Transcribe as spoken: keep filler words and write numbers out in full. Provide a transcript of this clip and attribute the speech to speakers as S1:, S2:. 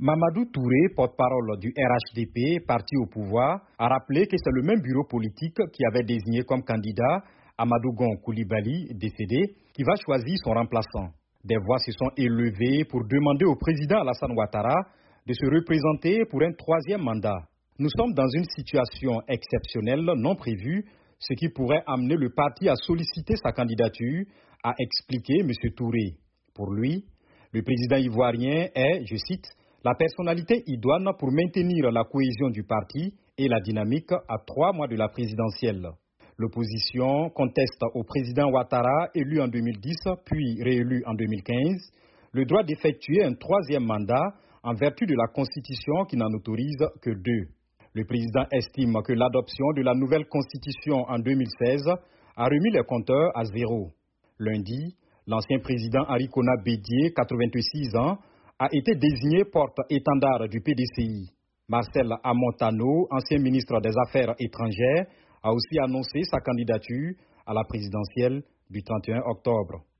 S1: Mamadou Touré, porte-parole du R H D P, parti au pouvoir, a rappelé que c'est le même bureau politique qui avait désigné comme candidat Amadou Gon Coulibaly, décédé, qui va choisir son remplaçant. Des voix se sont élevées pour demander au président Alassane Ouattara de se représenter pour un troisième mandat. Nous sommes dans une situation exceptionnelle, non prévue, ce qui pourrait amener le parti à solliciter sa candidature, a expliqué M. Touré. Pour lui, le président ivoirien est, je cite, la personnalité idoine pour maintenir la cohésion du parti et la dynamique à trois mois de la présidentielle. L'opposition conteste au président Ouattara, élu en deux mille dix puis réélu en deux mille quinze, le droit d'effectuer un troisième mandat en vertu de la Constitution qui n'en autorise que deux. Le président estime que l'adoption de la nouvelle Constitution en deux mille seize a remis les compteurs à zéro. Lundi, l'ancien président Arikona Bédié, quatre-vingt-six ans, a été désigné porte-étendard du P D C I. Marcel Amontano, ancien ministre des Affaires étrangères, a aussi annoncé sa candidature à la présidentielle du trente et un octobre.